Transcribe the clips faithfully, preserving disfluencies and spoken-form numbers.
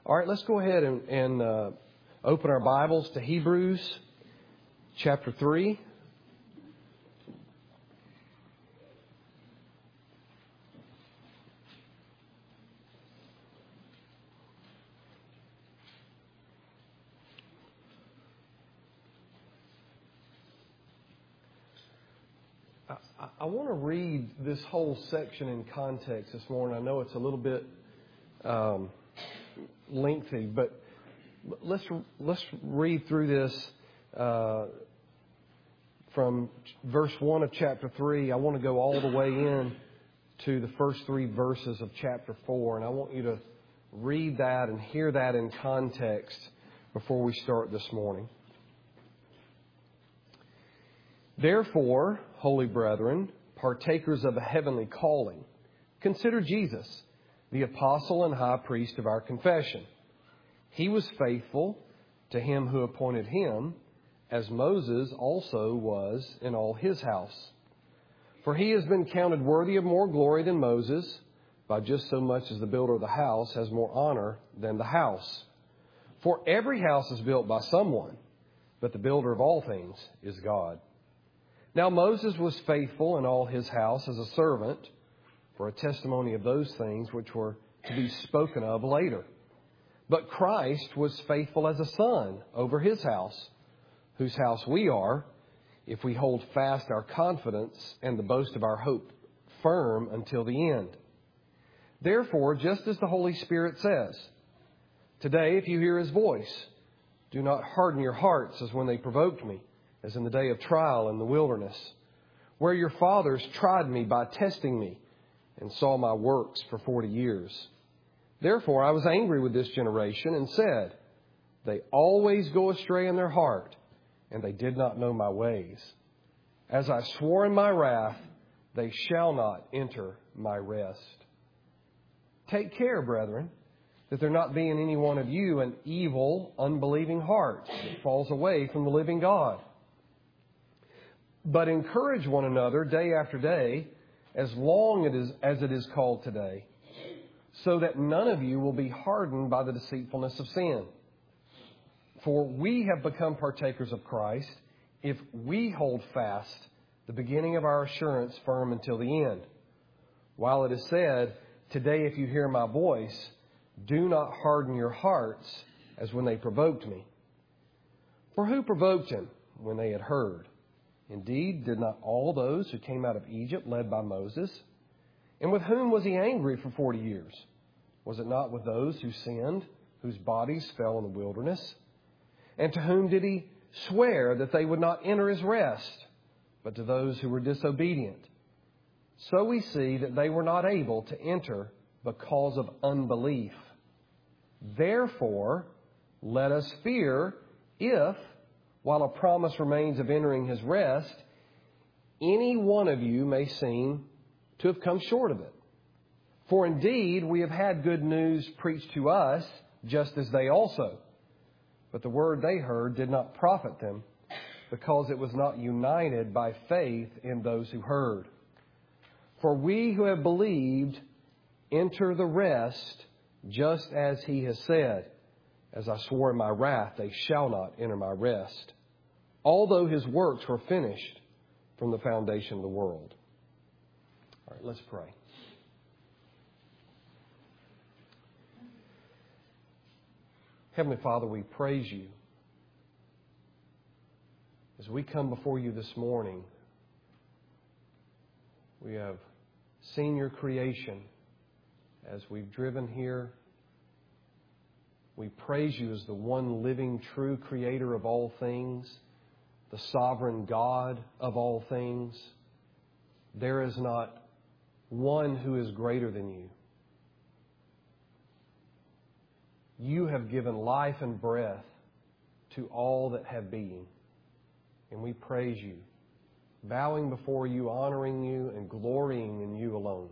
All right, let's go ahead and, and uh, open our Bibles to Hebrews chapter three. I, I want to read this whole section in context this morning. I know it's a little bit um, lengthy, but let's let's read through this uh, from verse one of chapter three. I want to go all the way in to the first three verses of chapter four, and I want you to read that and hear that in context before we start this morning. Therefore, holy brethren, partakers of a heavenly calling, consider Jesus, the apostle and high priest of our confession. He was faithful to him who appointed him, as Moses also was in all his house. For he has been counted worthy of more glory than Moses, by just so much as the builder of the house has more honor than the house. For every house is built by someone, but the builder of all things is God. Now Moses was faithful in all his house as a servant, for a testimony of those things which were to be spoken of later. But Christ was faithful as a son over his house, whose house we are, if we hold fast our confidence and the boast of our hope firm until the end. Therefore, just as the Holy Spirit says, today if you hear his voice, do not harden your hearts as when they provoked me, as in the day of trial in the wilderness, where your fathers tried me by testing me, and saw my works for forty years. Therefore I was angry with this generation and said, they always go astray in their heart, and they did not know my ways. As I swore in my wrath, they shall not enter my rest. Take care, brethren, that there not be in any one of you an evil, unbelieving heart that falls away from the living God. But encourage one another day after day, as long it is, as it is called today, so that none of you will be hardened by the deceitfulness of sin. For we have become partakers of Christ if we hold fast the beginning of our assurance firm until the end. While it is said, today if you hear my voice, do not harden your hearts as when they provoked me. For who provoked him when they had heard? Indeed, did not all those who came out of Egypt led by Moses? And with whom was he angry for forty years? Was it not with those who sinned, whose bodies fell in the wilderness? And to whom did he swear that they would not enter his rest, but to those who were disobedient? So we see that they were not able to enter because of unbelief. Therefore, let us fear if, while a promise remains of entering his rest, any one of you may seem to have come short of it. For indeed, we have had good news preached to us, just as they also. But the word they heard did not profit them, because it was not united by faith in those who heard. For we who have believed enter the rest, just as he has said, as I swore in my wrath, they shall not enter my rest, although his works were finished from the foundation of the world. All right, let's pray. Heavenly Father, we praise you. As we come before you this morning, we have seen your creation as we've driven here. We praise you as the one living, true creator of all things, the sovereign God of all things. There is not one who is greater than you. You have given life and breath to all that have being. And we praise you, bowing before you, honoring you, and glorying in you alone.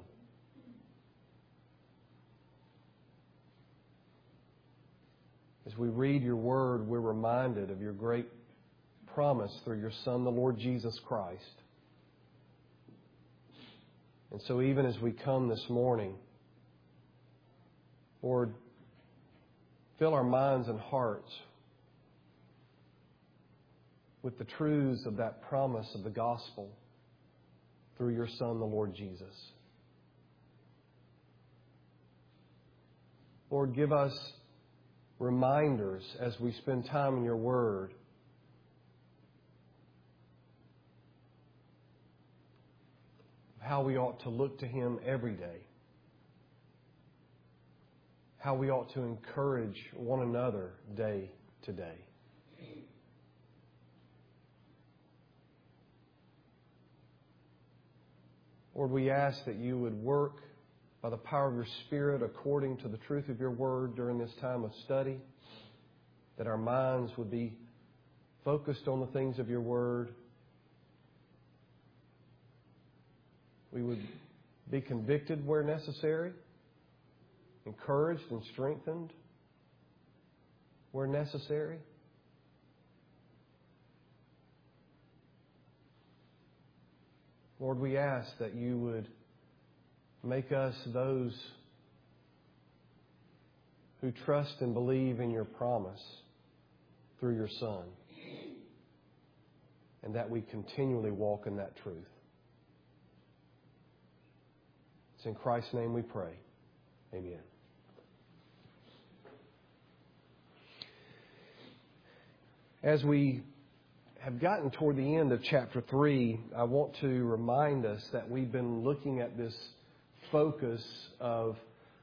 As we read your word, we're reminded of your great promise through your Son, the Lord Jesus Christ. And so even as we come this morning, Lord, fill our minds and hearts with the truths of that promise of the gospel through your Son, the Lord Jesus. Lord, give us reminders as we spend time in your Word of how we ought to look to Him every day, how we ought to encourage one another day to day. Lord, we ask that you would work by the power of your Spirit according to the truth of your Word during this time of study, that our minds would be focused on the things of your Word. We would be convicted where necessary, encouraged and strengthened where necessary. Lord, we ask that you would make us those who trust and believe in your promise through your Son, and that we continually walk in that truth. It's in Christ's name we pray. Amen. As we have gotten toward the end of chapter three, I want to remind us that we've been looking at this focus of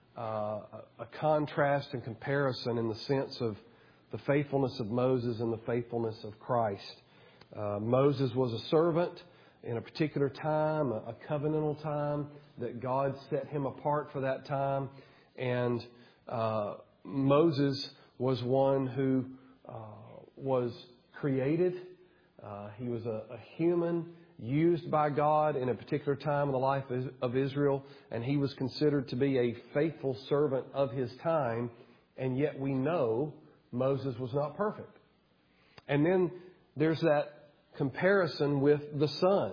uh, a contrast and comparison in the sense of the faithfulness of Moses and the faithfulness of Christ. Uh, Moses was a servant in a particular time, a, a covenantal time, that God set him apart for that time. And uh, Moses was one who uh, was created. Uh, he was a, a human used by God in a particular time in the life of Israel, and he was considered to be a faithful servant of his time, and yet we know Moses was not perfect. And then there's that comparison with the Son,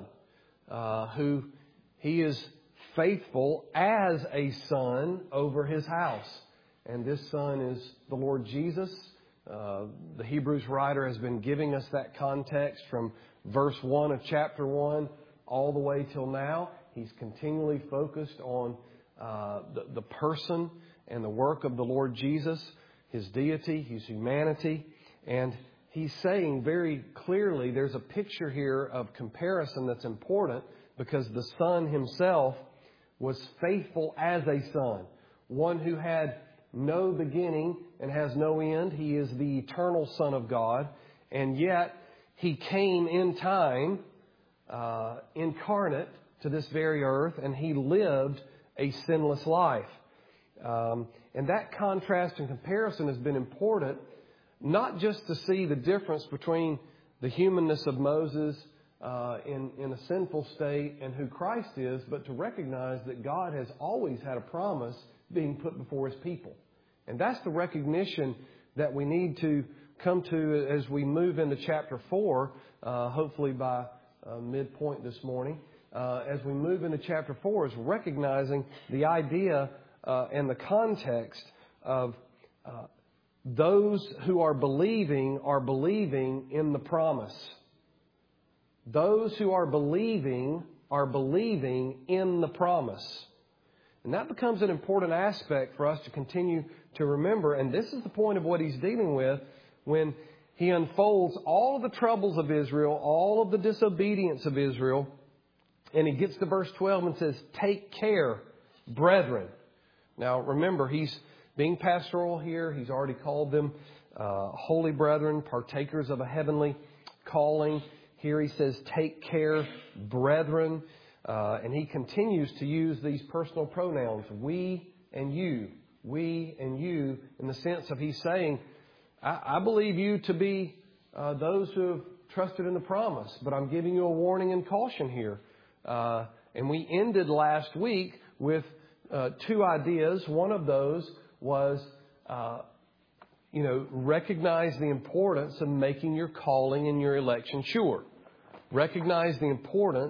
uh, who he is faithful as a son over his house. And this Son is the Lord Jesus. Uh, the Hebrews writer has been giving us that context from verse one of chapter one all the way till now. He's continually focused on uh, the, the person and the work of the Lord Jesus, His deity, His humanity. And he's saying very clearly there's a picture here of comparison that's important, because the Son Himself was faithful as a son, one who had no beginning and has no end. He is the eternal Son of God, and yet He came in time, uh, incarnate to this very earth, and He lived a sinless life. Um, and that contrast and comparison has been important, not just to see the difference between the humanness of Moses uh, in, in a sinful state and who Christ is, but to recognize that God has always had a promise being put before His people. And that's the recognition that we need to come to as we move into chapter four, uh, hopefully by uh, midpoint this morning. Uh, as we move into chapter four, is recognizing the idea uh, and the context of uh, those who are believing are believing in the promise. Those who are believing are believing in the promise. And that becomes an important aspect for us to continue to remember. And this is the point of what he's dealing with when he unfolds all of the troubles of Israel, all of the disobedience of Israel. And he gets to verse twelve and says, "Take care, brethren." Now, remember, he's being pastoral here. He's already called them uh, holy brethren, partakers of a heavenly calling. Here he says, "Take care, brethren." Uh, and he continues to use these personal pronouns, we and you, we and you, in the sense of he's saying, I, I believe you to be uh, those who have trusted in the promise, but I'm giving you a warning and caution here. Uh, and we ended last week with uh, two ideas. One of those was, uh, you know, recognize the importance of making your calling and your election sure. Recognize the importance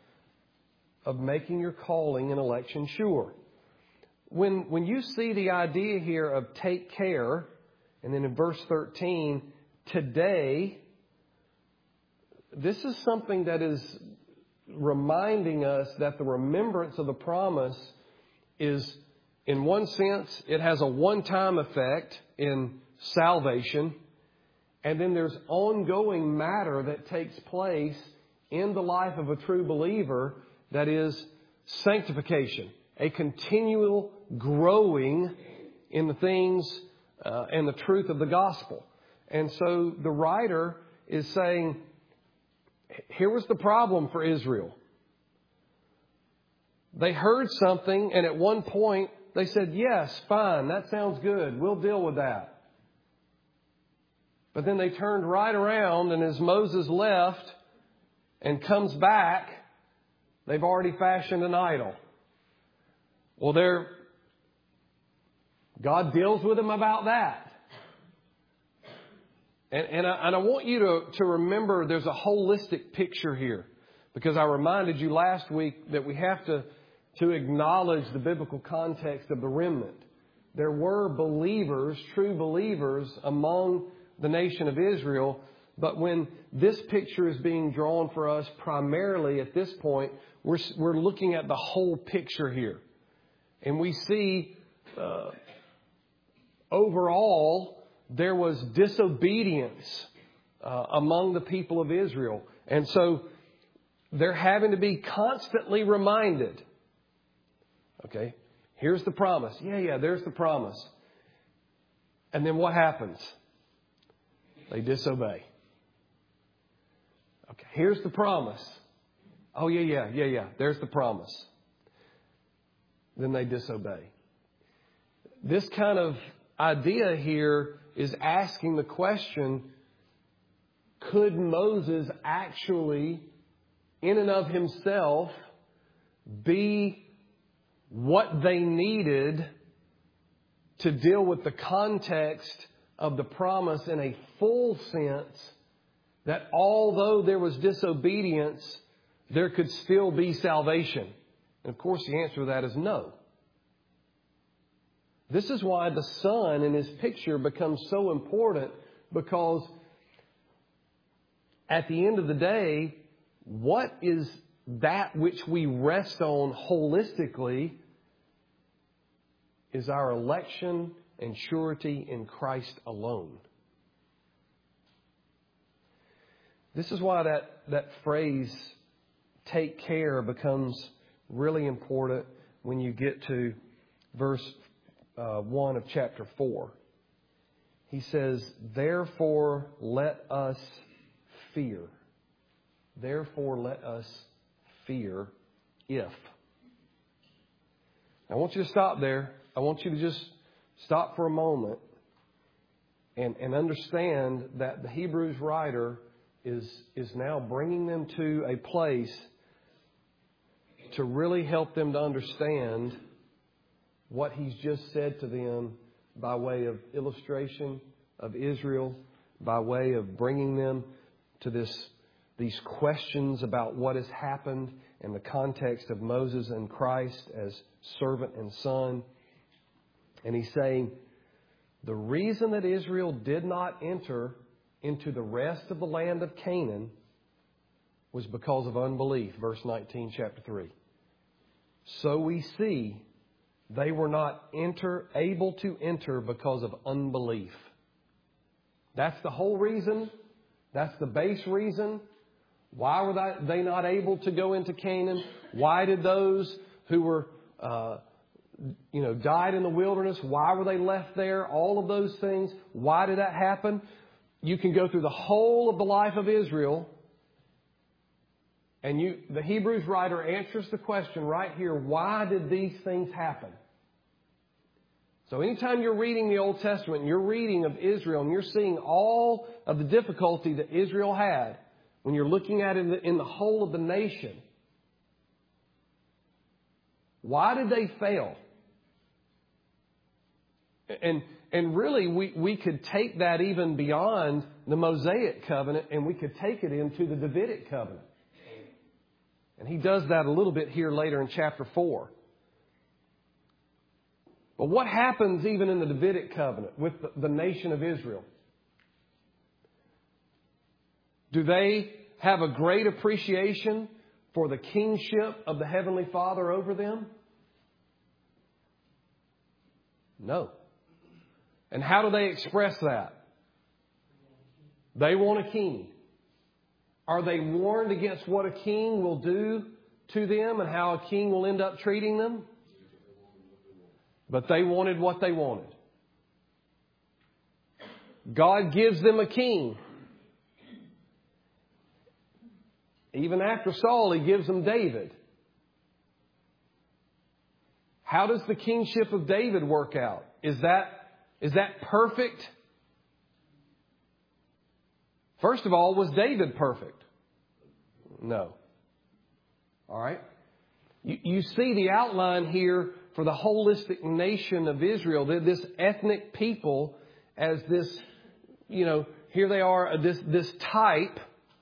of making your calling and election sure. When when you see the idea here of take care, And then in verse thirteen, today, this is something that is reminding us that the remembrance of the promise is, in one sense, it has a one-time effect in salvation. And then there's ongoing matter that takes place in the life of a true believer, that is sanctification, a continual growing in the things uh, and the truth of the gospel. And so the writer is saying, here was the problem for Israel. They heard something, and at one point they said, yes, fine, that sounds good, we'll deal with that. But then they turned right around, and as Moses left and comes back, they've already fashioned an idol. Well, they're, God deals with them about that. And, and, I, and I want you to, to remember there's a holistic picture here. Because I reminded you last week that we have to, to acknowledge the biblical context of the remnant. There were believers, true believers, among the nation of Israel. But when this picture is being drawn for us primarily at this point, we're, we're looking at the whole picture here. And we see uh, overall there was disobedience uh, among the people of Israel. And so they're having to be constantly reminded. Okay, here's the promise. Yeah, yeah, there's the promise. And then what happens? They disobey. Okay, here's the promise. Oh, yeah, yeah, yeah, yeah. There's the promise. Then they disobey. This kind of idea here is asking the question, could Moses actually, in and of himself, be what they needed to deal with the context of the promise in a full sense, that although there was disobedience, there could still be salvation? And of course the answer to that is no. This is why the Son in his picture becomes so important, because at the end of the day, what is that which we rest on holistically is our election and surety in Christ alone. This is why that, that phrase, take care, becomes really important when you get to verse uh, one of chapter four. He says, therefore let us fear. Therefore let us fear if. I want you to stop there. I want you to just stop for a moment and, and understand that the Hebrews writer is, is now bringing them to a place to really help them to understand what he's just said to them by way of illustration of Israel, by way of bringing them to this these questions about what has happened in the context of Moses and Christ as servant and son. And he's saying the reason that Israel did not enter into the rest of the land of Canaan was because of unbelief. Verse nineteen, chapter three. So we see they were not enter, able to enter because of unbelief. That's the whole reason. That's the base reason. Why were they not able to go into Canaan? Why did those who were, uh, you know, died in the wilderness, why were they left there? All of those things. Why did that happen? You can go through the whole of the life of Israel, and you, the Hebrews writer answers the question right here, why did these things happen? So anytime you're reading the Old Testament and you're reading of Israel and you're seeing all of the difficulty that Israel had, when you're looking at it in the, in the whole of the nation, why did they fail? And and really, we, we could take that even beyond the Mosaic covenant, and we could take it into the Davidic covenant. And he does that a little bit here later in chapter four. But what happens even in the Davidic covenant with the, the nation of Israel? Do they have a great appreciation for the kingship of the Heavenly Father over them? No. And how do they express that? They want a king. Are they warned against what a king will do to them and how a king will end up treating them? But they wanted what they wanted. God gives them a king. Even after Saul, He gives them David. How does the kingship of David work out? Is that, is that perfect? First of all, was David perfect? No. All right. You, you see the outline here for the holistic nation of Israel, this ethnic people, as this, you know, here they are, this, this type.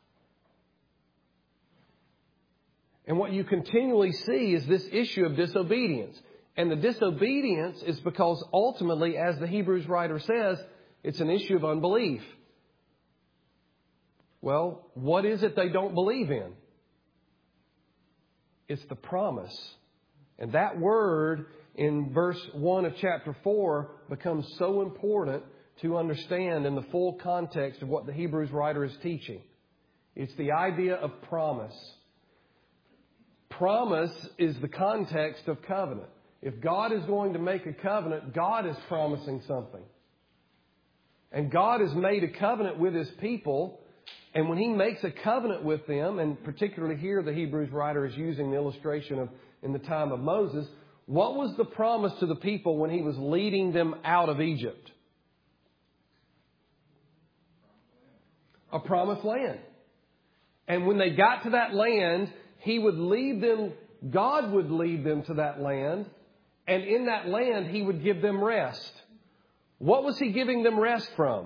And what you continually see is this issue of disobedience. And the disobedience is because ultimately, as the Hebrews writer says, it's an issue of unbelief. Well, what is it they don't believe in? It's the promise. And that word in verse one of chapter four becomes so important to understand in the full context of what the Hebrews writer is teaching. It's the idea of promise. Promise is the context of covenant. If God is going to make a covenant, God is promising something. And God has made a covenant with His people. And when He makes a covenant with them, and particularly here the Hebrews writer is using the illustration of in the time of Moses, what was the promise to the people when He was leading them out of Egypt? A promised land. And when they got to that land, He would lead them, God would lead them to that land. And in that land, He would give them rest. What was He giving them rest from?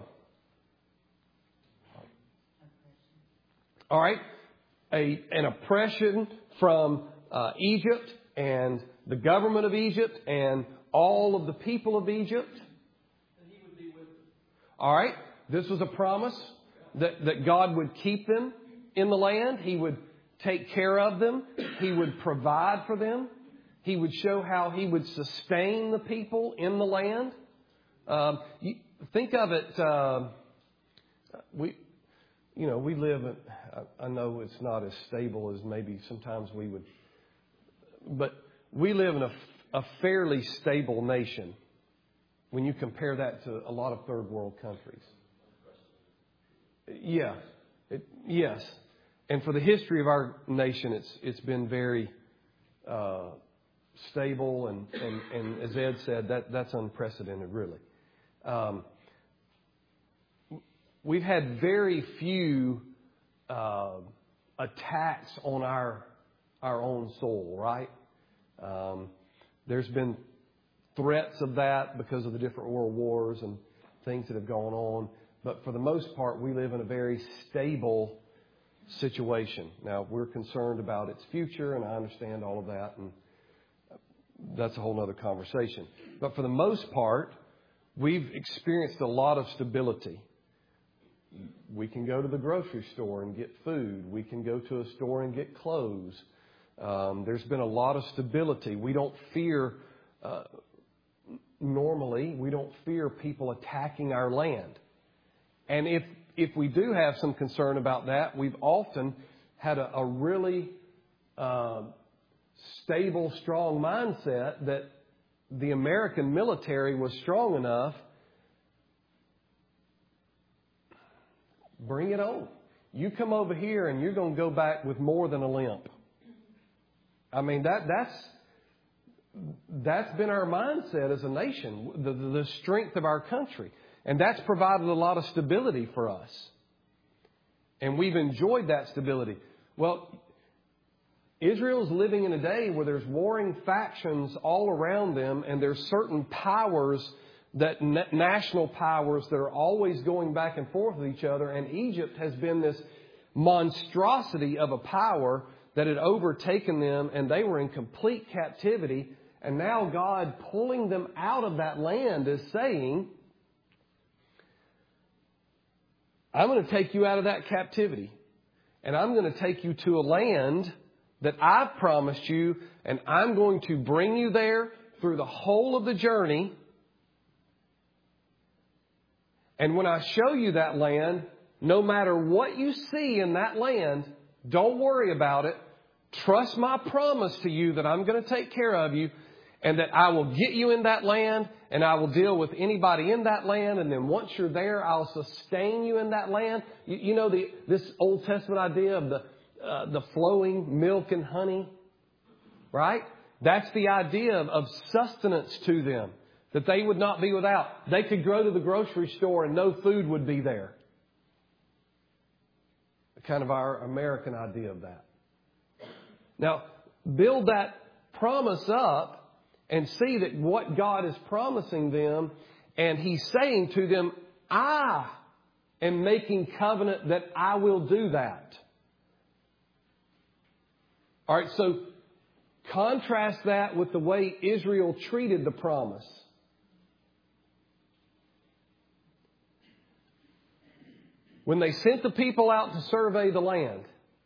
All right. A, an oppression from uh, Egypt and the government of Egypt and all of the people of Egypt. And He would be with them. All right. This was a promise that, that God would keep them in the land. He would take care of them. He would provide for them. He would show how He would sustain the people in the land. Um, you, think of it. Uh, we, you know, we live. In, I know it's not as stable as maybe sometimes we would, but we live in a, a fairly stable nation when you compare that to a lot of third world countries. Yeah, it, yes, and for the history of our nation, it's it's been very. Uh, stable and, and, and as Ed said, that, that's unprecedented, really. Um, we've had very few uh, attacks on our our own soul, right? Um, there's been threats of that because of the different world wars and things that have gone on. But for the most part, we live in a very stable situation. Now, we're concerned about its future, and I understand all of that, and that's a whole other conversation. But for the most part, we've experienced a lot of stability. We can go to the grocery store and get food. We can go to a store and get clothes. Um, there's been a lot of stability. We don't fear, uh, normally, we don't fear people attacking our land. And if if we do have some concern about that, we've often had a, a really uh, stable, strong mindset that the American military was strong enough. Bring it on. You come over here and you're going to go back with more than a limp. I mean, that that's that's been our mindset as a nation, the, the strength of our country. And that's provided a lot of stability for us. And we've enjoyed that stability. Well, Israel's living in a day where there's warring factions all around them, and there's certain powers, that national powers, that are always going back and forth with each other. And Egypt has been this monstrosity of a power that had overtaken them, and they were in complete captivity. And now God pulling them out of that land is saying, I'm going to take you out of that captivity. And I'm going to take you to a land that I've promised you. And I'm going to bring you there through the whole of the journey. And when I show you that land, no matter what you see in that land, don't worry about it. Trust my promise to you that I'm going to take care of you and that I will get you in that land and I will deal with anybody in that land. And then once you're there, I'll sustain you in that land. You, you know, the, this Old Testament idea of the, uh, the flowing milk and honey, right? That's the idea of, of sustenance to them, that they would not be without. They could go to the grocery store and no food would be there. Kind of our American idea of that. Now, build that promise up and see that what God is promising them, and He's saying to them, I am making covenant that I will do that. All right, so contrast that with the way Israel treated the promise. When they sent the people out to survey the land,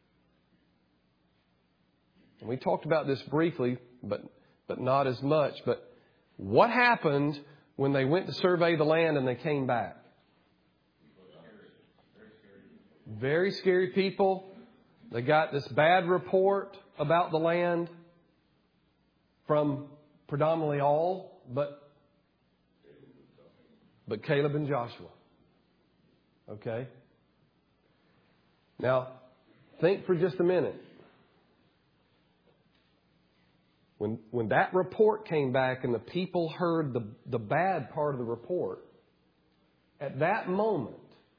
and we talked about this briefly, but, but not as much, but what happened when they went to survey the land and they came back? Very scary people. They got this bad report about the land from predominantly all, but, but Caleb and Joshua. Okay? Now, think for just a minute. When, when that report came back and the people heard the, the bad part of the report, at that moment,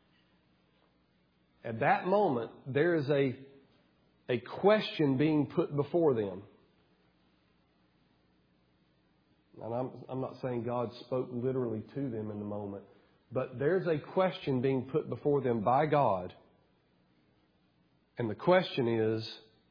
at that moment, there is a, a question being put before them. And I'm, I'm not saying God spoke literally to them in the moment, but there's a question being put before them by God. And the question is,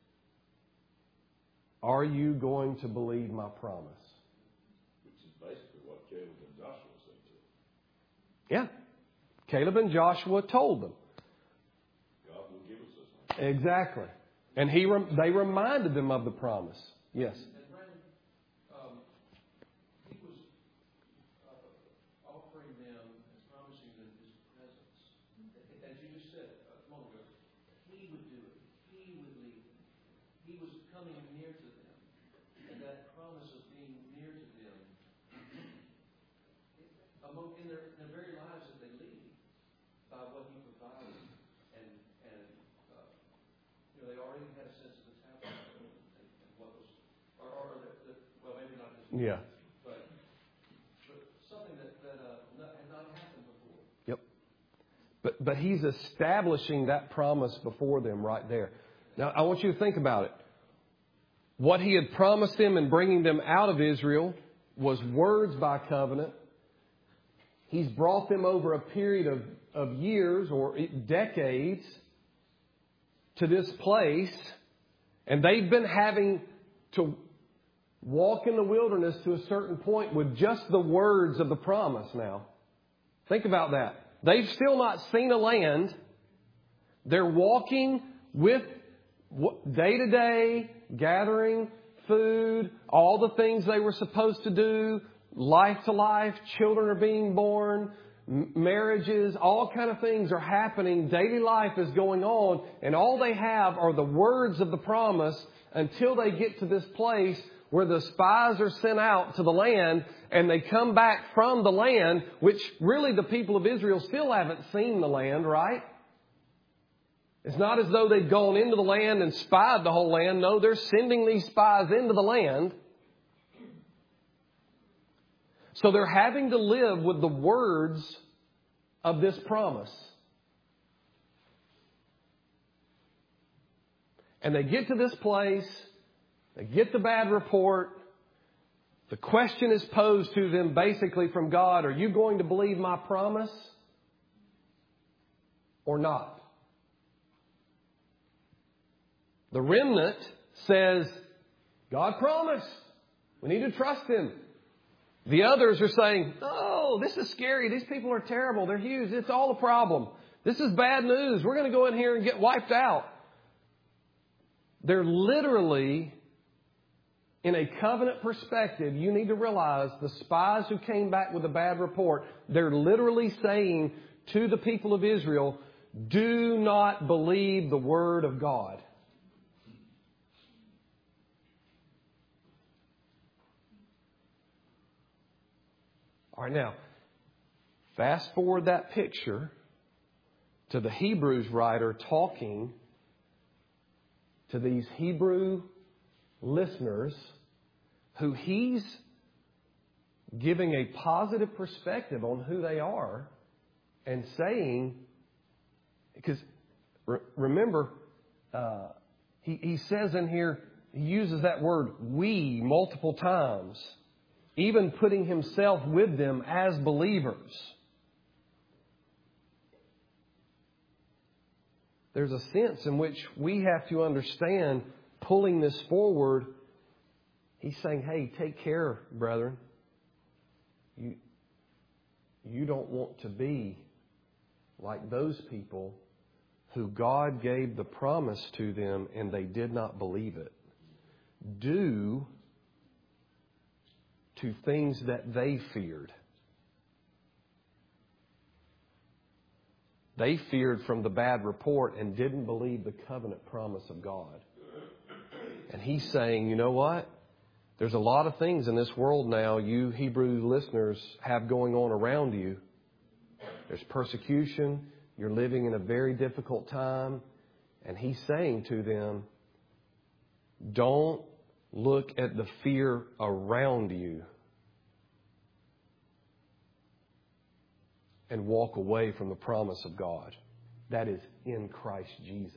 are you going to believe my promise? Which is basically what Caleb and Joshua said to them. Yeah. Caleb and Joshua told them. God will give us this land. Exactly. And he rem- they reminded them of the promise. Yes. And Brandon, um, he was uh, offering them and promising them His presence. As you just said a moment ago, He would do it. He would lead them. He was coming near to them. And that promise of being near to them, among, in, their, in their very lives that they lead, by what He provided. And, and uh, you know, they already had a sense of the tabernacle and, and what was, or, or the, the, well, maybe not this. Yeah. But, but something that, that uh, not, had not happened before. Yep. But, but he's establishing that promise before them right there. Now, I want you to think about it. What he had promised them in bringing them out of Israel was words by covenant. He's brought them over a period of, of years or decades to this place. And they've been having to walk in the wilderness to a certain point with just the words of the promise now. Think about that. They've still not seen a land. They're walking with day to day, gathering food, all the things they were supposed to do, life to life, children are being born, m- marriages, all kind of things are happening. Daily life is going on, and all they have are the words of the promise until they get to this place where the spies are sent out to the land and they come back from the land, which really the people of Israel still haven't seen the land, right? It's not as though they've gone into the land and spied the whole land. No, they're sending these spies into the land. So they're having to live with the words of this promise. And they get to this place. They get the bad report. The question is posed to them basically from God, are you going to believe my promise or not? The remnant says, God promised. We need to trust Him. The others are saying, oh, this is scary. These people are terrible. They're huge. It's all a problem. This is bad news. We're going to go in here and get wiped out. They're literally, in a covenant perspective, you need to realize the spies who came back with a bad report, they're literally saying to the people of Israel, do not believe the word of God. All right, now, fast forward that picture to the Hebrews writer talking to these Hebrew listeners who he's giving a positive perspective on who they are and saying, because re- remember, uh, he, he says in here, he uses that word we multiple times, even putting himself with them as believers. There's a sense in which we have to understand, pulling this forward, he's saying, hey, take care, brethren. You, you don't want to be like those people who God gave the promise to them and they did not believe it. Due to things that they feared. They feared from the bad report and didn't believe the covenant promise of God. And he's saying, you know what? There's a lot of things in this world now you Hebrew listeners have going on around you. There's persecution. You're living in a very difficult time. And he's saying to them, don't look at the fear around you and walk away from the promise of God. That is in Christ Jesus.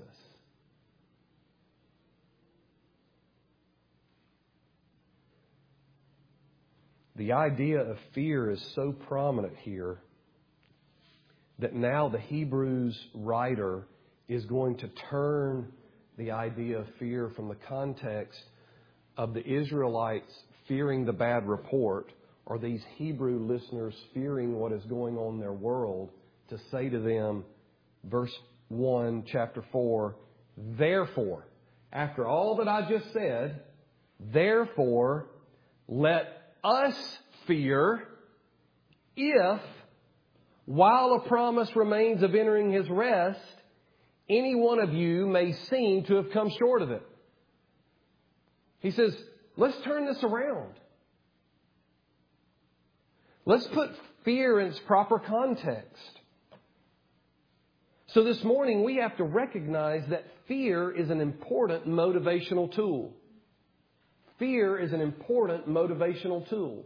The idea of fear is so prominent here that now the Hebrews writer is going to turn the idea of fear from the context of the Israelites fearing the bad report or these Hebrew listeners fearing what is going on in their world, to say to them, verse one, chapter four, therefore, after all that I just said, therefore, let us fear if, while a promise remains of entering His rest, any one of you may seem to have come short of it. He says, let's turn this around. Let's put fear in its proper context. So this morning we have to recognize that fear is an important motivational tool. Fear is an important motivational tool.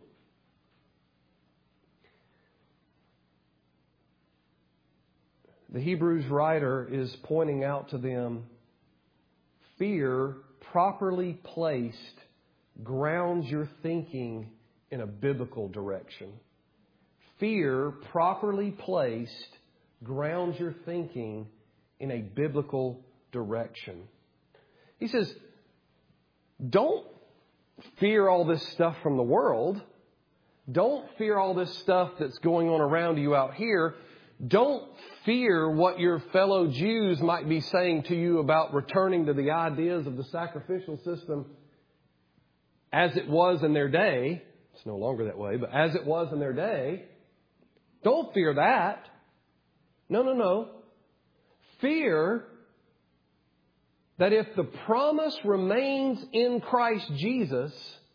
The Hebrews writer is pointing out to them, fear properly placed grounds your thinking in a biblical direction. Fear properly placed grounds your thinking in a biblical direction. He says, don't fear all this stuff from the world. Don't fear all this stuff that's going on around you out here. Don't fear what your fellow Jews might be saying to you about returning to the ideas of the sacrificial system as it was in their day. It's no longer that way, but as it was in their day. Don't fear that. No, no, no. Fear that if the promise remains in Christ Jesus,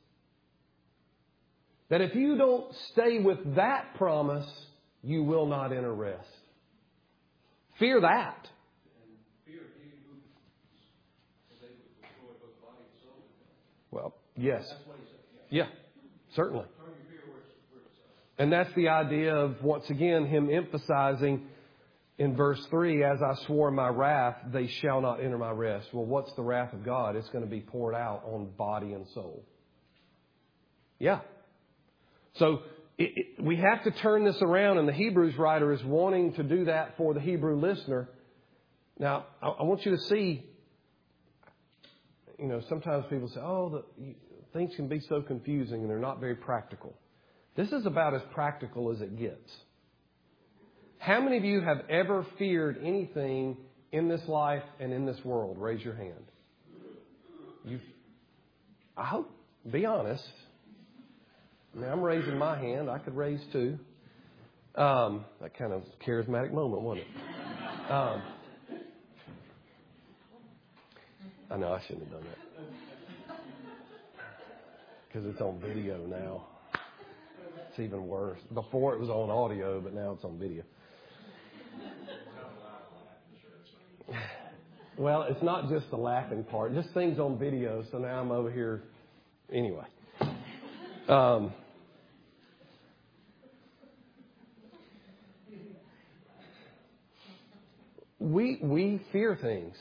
that if you don't stay with that promise, you will not enter rest. Fear that. And fear he who is able to destroy both body and soul. Well, yes. That's what he said. Yeah, yeah certainly. Turn your fear where it's, where it's uh, And that's the idea of, once again, him emphasizing in verse three, as I swore in my wrath, they shall not enter my rest. Well, what's the wrath of God? It's going to be poured out on body and soul. Yeah. So it, it, we have to turn this around, and the Hebrews writer is wanting to do that for the Hebrew listener. Now, I, I want you to see, you know, sometimes people say, oh, the things can be so confusing and they're not very practical. This is about as practical as it gets. How many of you have ever feared anything in this life and in this world? Raise your hand. You, I hope, be honest. I mean, I'm raising my hand. I could raise two. Um, that kind of charismatic moment, wasn't it? Um, I know I shouldn't have done that. Because it's on video now. It's even worse. Before it was on audio, but now it's on video. Well, it's not just the laughing part. Just things on video, so now I'm over here. Anyway. Um, we we fear things.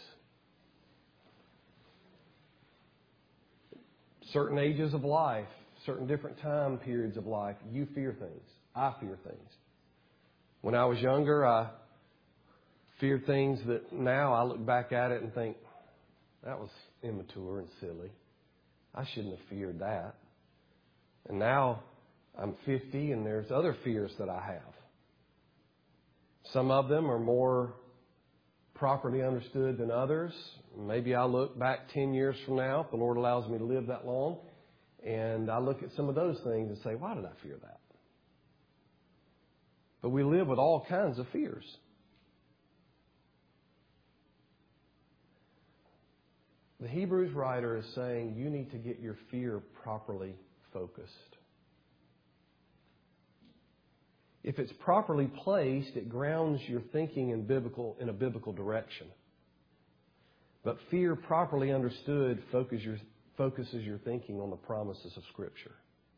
Certain ages of life, certain different time periods of life, you fear things. I fear things. When I was younger, I feared things that now I look back at it and think, that was immature and silly. I shouldn't have feared that. And now I'm fifty and there's other fears that I have. Some of them are more properly understood than others. Maybe I look back ten years from now, if the Lord allows me to live that long, and I look at some of those things and say, why did I fear that? But we live with all kinds of fears. The Hebrews writer is saying you need to get your fear properly focused. If it's properly placed, it grounds your thinking in biblical in a biblical direction. But fear properly understood focuses your, focuses your thinking on the promises of Scripture.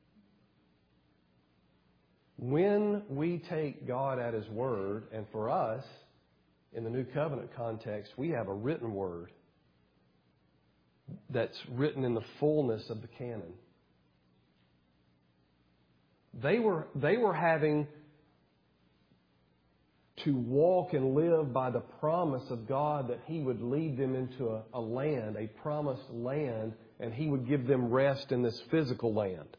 When we take God at His Word, and for us, in the New Covenant context, we have a written Word that's written in the fullness of the canon. They were, they were having to walk and live by the promise of God that He would lead them into a, a land, a promised land, and He would give them rest in this physical land.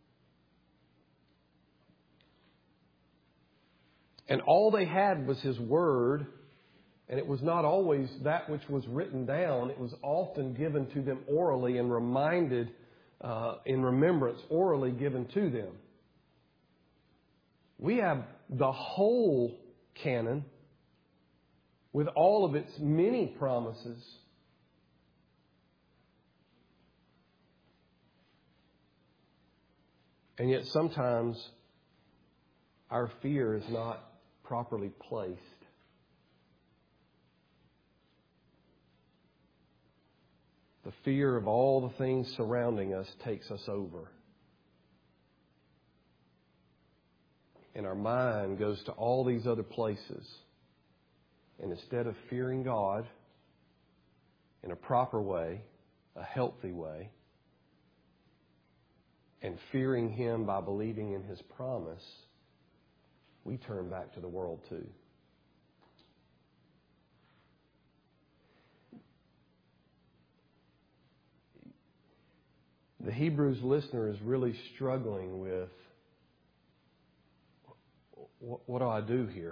And all they had was His Word, and it was not always that which was written down. It was often given to them orally and reminded uh, in remembrance, orally given to them. We have the whole canon with all of its many promises. And yet sometimes our fear is not properly placed. The fear of all the things surrounding us takes us over. And our mind goes to all these other places. And instead of fearing God in a proper way, a healthy way, and fearing Him by believing in His promise, we turn back to the world too. The Hebrews listener is really struggling with, what, what do I do here?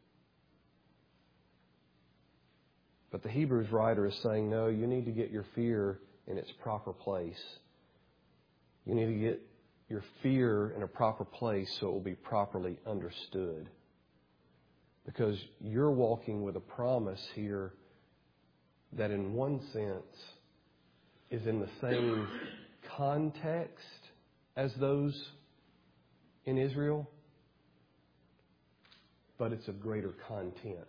But the Hebrews writer is saying, no, you need to get your fear in its proper place. You need to get your fear in a proper place so it will be properly understood. Because you're walking with a promise here that in one sense is in the same context as those in Israel, but it's of greater content.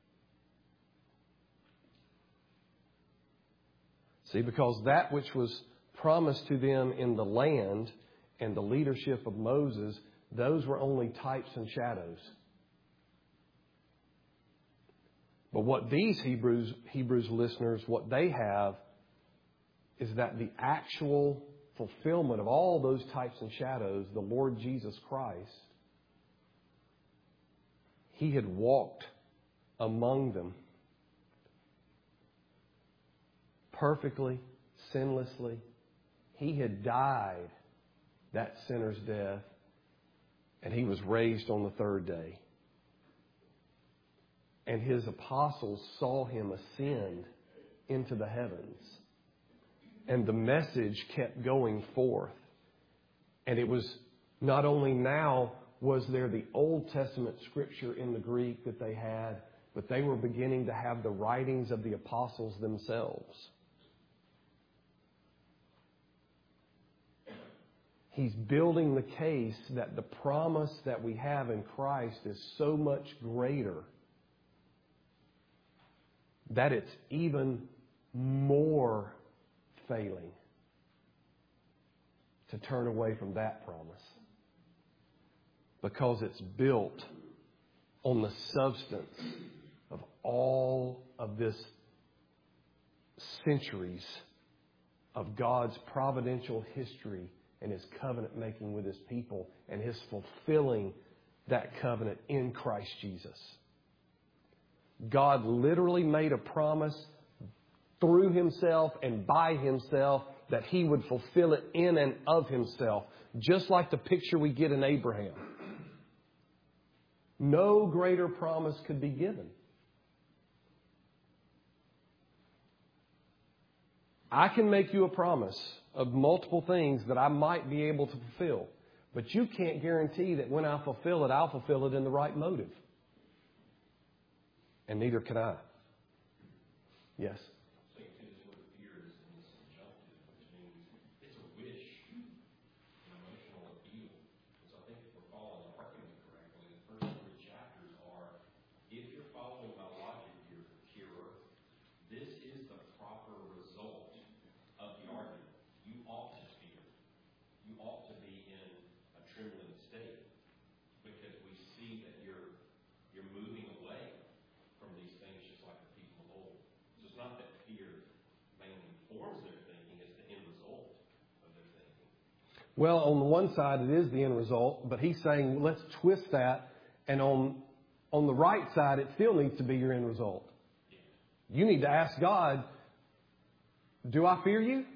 See, because that which was promised to them in the land and the leadership of Moses, those were only types and shadows. But what these Hebrews, Hebrews listeners, what they have is that the actual fulfillment of all those types and shadows, the Lord Jesus Christ, He had walked among them perfectly, sinlessly. He had died that sinner's death, and He was raised on the third day. And His apostles saw Him ascend into the heavens. And the message kept going forth. And it was not only now was there the Old Testament scripture in the Greek that they had, but they were beginning to have the writings of the apostles themselves. He's building the case that the promise that we have in Christ is so much greater that it's even more failing to turn away from that promise. Because it's built on the substance of all of this centuries of God's providential history and His covenant making with His people and His fulfilling that covenant in Christ Jesus. God literally made a promise through Himself and by Himself that He would fulfill it in and of Himself, just like the picture we get in Abraham. No greater promise could be given. I can make you a promise of multiple things that I might be able to fulfill, but you can't guarantee that when I fulfill it, I'll fulfill it in the right motive. And neither can I. Yes? Well, on the one side, it is the end result, but he's saying, let's twist that, and on on the right side, it still needs to be your end result. You need to ask God, do I fear you?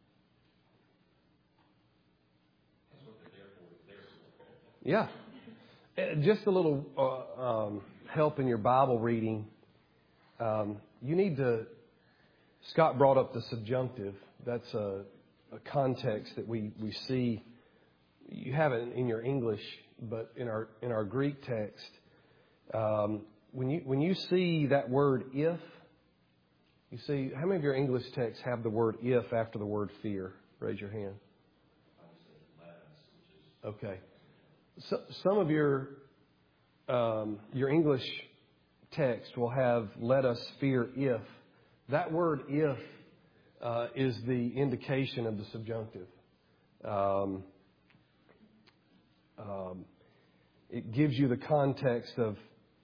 Yeah. Just a little uh, um, help in your Bible reading. Um, you need to, Scott brought up the subjunctive. That's a... a context that we, we see. You have it in your English, but in our in our Greek text, um, when you when you see that word if, you see, how many of your English texts have the word if after the word fear? Raise your hand. Okay. So, some of your um, your English text will have let us fear if. That word if Uh, is the indication of the subjunctive. Um, um, it gives you the context of,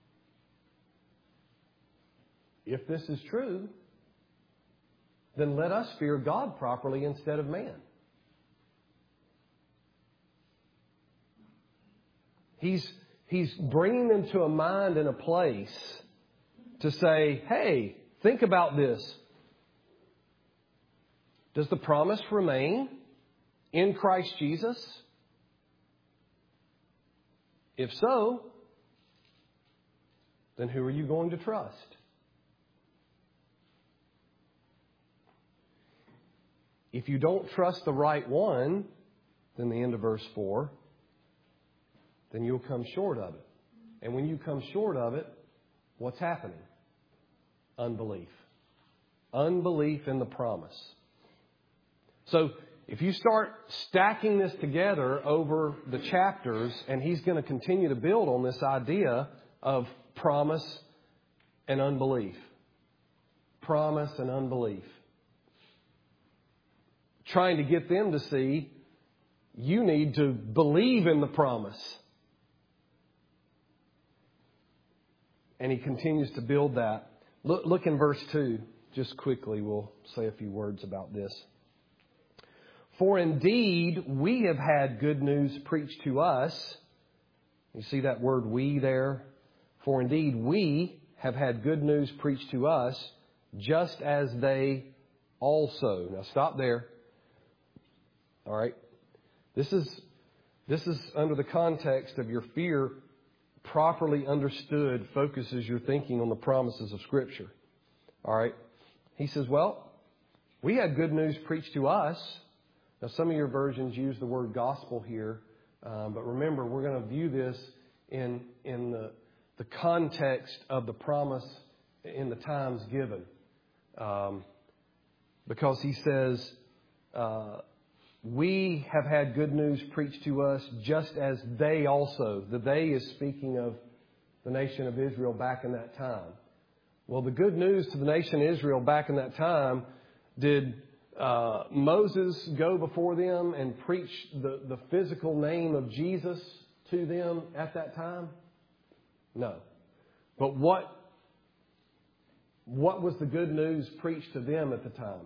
if this is true, then let us fear God properly instead of man. He's, he's bringing them to a mind and a place to say, hey, think about this. Does the promise remain in Christ Jesus? If so, then who are you going to trust? If you don't trust the right one, then the end of verse four, then you'll come short of it. And when you come short of it, what's happening? Unbelief. Unbelief in the promise. So if you start stacking this together over the chapters, and he's going to continue to build on this idea of promise and unbelief. Promise and unbelief. Trying to get them to see you need to believe in the promise. And he continues to build that. Look, look in verse two. Just quickly, we'll say a few words about this. For indeed, we have had good news preached to us. You see that word we there? For indeed, we have had good news preached to us, just as they also. Now stop there. All right? This is, this is under the context of your fear properly understood focuses your thinking on the promises of Scripture. All right? He says, well, we had good news preached to us. Now, some of your versions use the word gospel here. Um, but remember, we're going to view this in, in the, the context of the promise in the times given. Um, because he says, uh, we have had good news preached to us just as they also. The they is speaking of the nation of Israel back in that time. Well, the good news to the nation of Israel back in that time, did uh, Moses go before them and preach the, the physical name of Jesus to them at that time? No. But what, what was the good news preached to them at the time?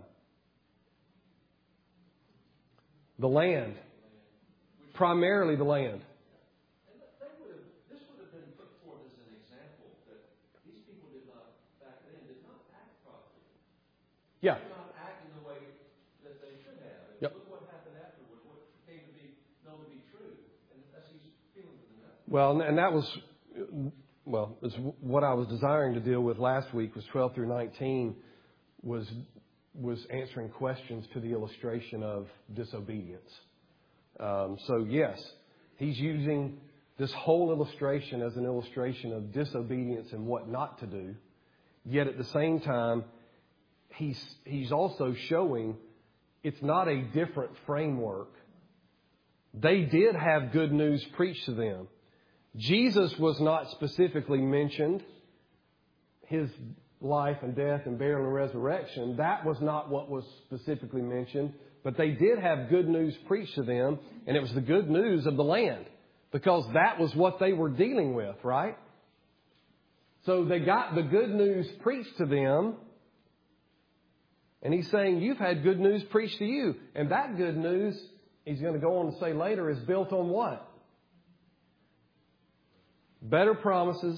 The land. Primarily the land. And they would have, this would have been put forth as an example that these people did not, back then, did not act properly. Yeah. Did not act in the way that they should have. And Yep. look what happened afterwards, what came to be known to be true. And that's he's feeling with them now. Well, and that was, well, is what I was desiring to deal with last week was twelve through nineteen was was answering questions to the illustration of disobedience. Um, so yes, he's using this whole illustration as an illustration of disobedience and what not to do. Yet at the same time, he's he's also showing it's not a different framework. They did have good news preached to them. Jesus was not specifically mentioned. His life and death and burial and resurrection, that was not what was specifically mentioned. But they did have good news preached to them, and it was the good news of the land, because that was what they were dealing with, right? So they got the good news preached to them, and he's saying, you've had good news preached to you. And that good news, he's going to go on to say later, is built on what? Better promises,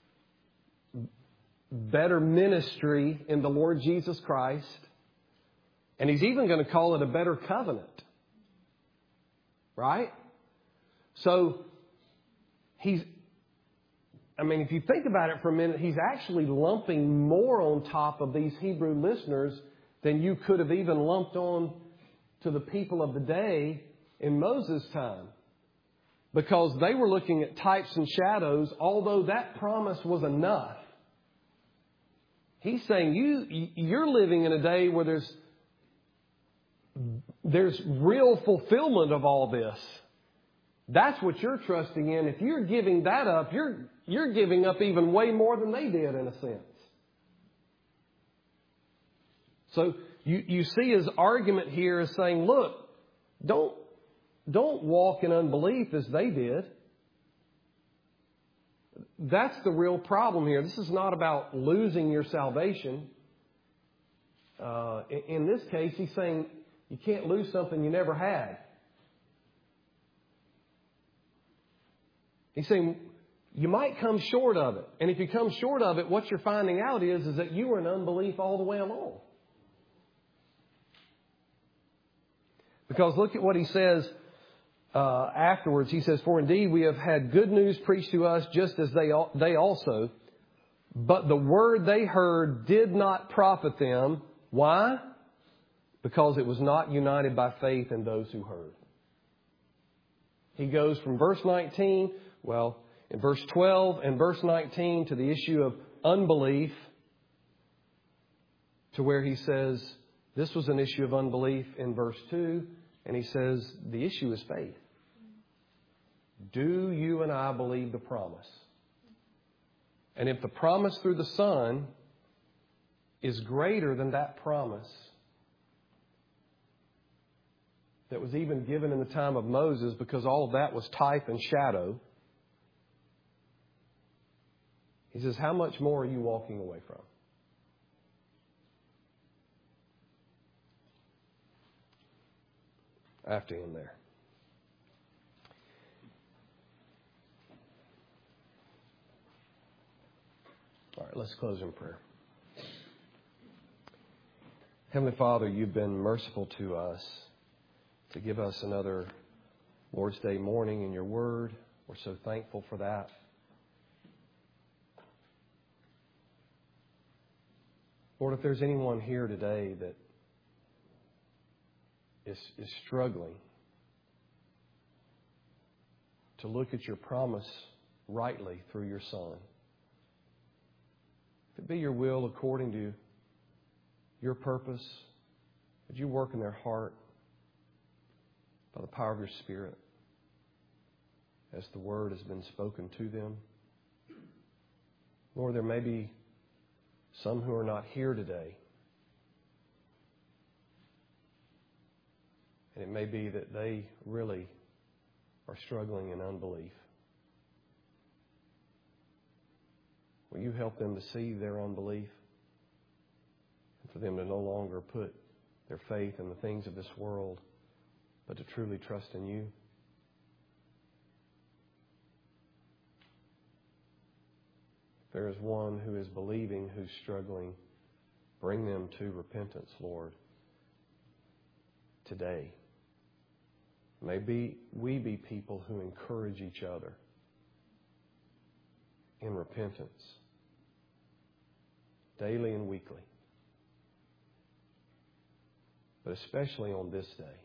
better ministry in the Lord Jesus Christ. And he's even going to call it a better covenant. Right? So, he's, I mean, if you think about it for a minute, he's actually lumping more on top of these Hebrew listeners than you could have even lumped on to the people of the day in Moses' time. Because they were looking at types and shadows, although that promise was enough. He's saying you, you're living in a day where there's, there's real fulfillment of all this. That's what you're trusting in. If you're giving that up, you're, you're giving up even way more than they did in a sense. So you, you see his argument here is saying, look, don't, don't walk in unbelief as they did. That's the real problem here. This is not about losing your salvation. Uh, in, in this case, he's saying you can't lose something you never had. He's saying you might come short of it. And if you come short of it, what you're finding out is, is that you were in unbelief all the way along. Because look at what he says uh, afterwards. He says, for indeed we have had good news preached to us just as they they also. But the word they heard did not profit them. Why? Because it was not united by faith in those who heard. He goes from verse nineteen, well, in verse twelve and verse nineteen to the issue of unbelief, to where he says this was an issue of unbelief in verse two. And he says the issue is faith. Do you and I believe the promise? And if the promise through the Son is greater than that promise that was even given in the time of Moses, because all of that was type and shadow, he says, how much more are you walking away from? I have to end there. All right, let's close in prayer. Heavenly Father, you've been merciful to us to give us another Lord's Day morning in your word. We're so thankful for that. Lord, if there's anyone here today that is, is struggling to look at your promise rightly through your Son, if it be your will according to your purpose, would you work in their heart by the power of your Spirit as the Word has been spoken to them? Lord, there may be some who are not here today. And it may be that they really are struggling in unbelief. Will you help them to see their unbelief and for them to no longer put their faith in the things of this world, but to truly trust in you? If there is one who is believing, who's struggling, bring them to repentance, Lord, today. Maybe we be people who encourage each other in repentance, daily and weekly, but especially on this day.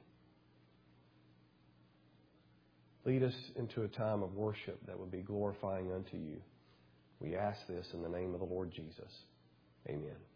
Lead us into a time of worship that would be glorifying unto you. We ask this in the name of the Lord Jesus. Amen.